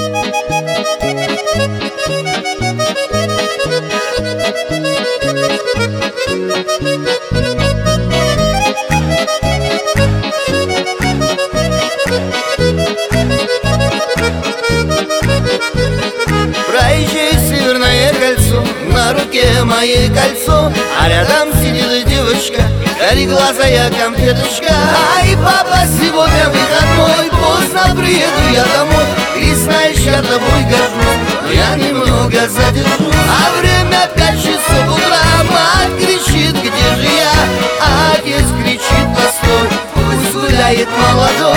Проезжаю Северное кольцо, на руке моей кольцо, а рядом сидит девочка, кореглазая конфеточка. Ай, папа, сегодня выходной, поздно приеду я домой. И знаешь, я тобой горжусь, но я немного задержусь. А время 5 часов утра, мать кричит, где же я? А отец кричит, постой, пусть гуляет молодой.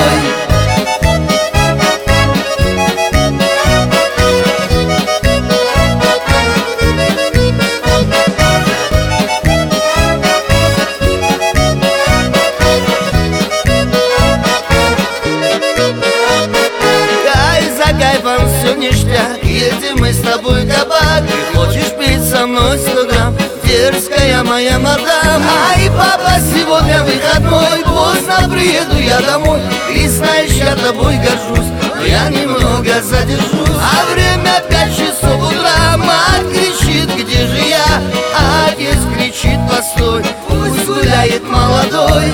Кайфом все ништяк, едем мы с тобой кабак. Ты хочешь пить со мной 100 грамм, дерзкая моя мадам. Ай, папа, сегодня выходной, поздно приеду я домой. И знаешь, я тобой горжусь, но я немного задержусь. А время 5 часов утра, мать кричит, где же я? А отец кричит, постой, пусть гуляет молодой.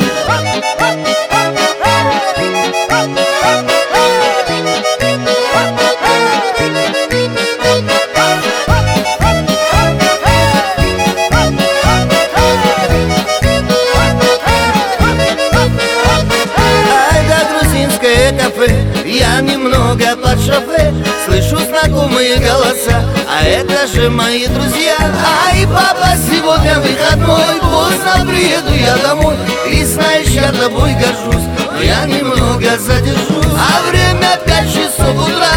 Кафе, я немного под шофе, слышу знакомые голоса, а это же мои друзья. Ай, папа, сегодня выходной, поздно приеду я домой. И знаешь, я тобой горжусь, но я немного задержусь. А время 5 часов утра,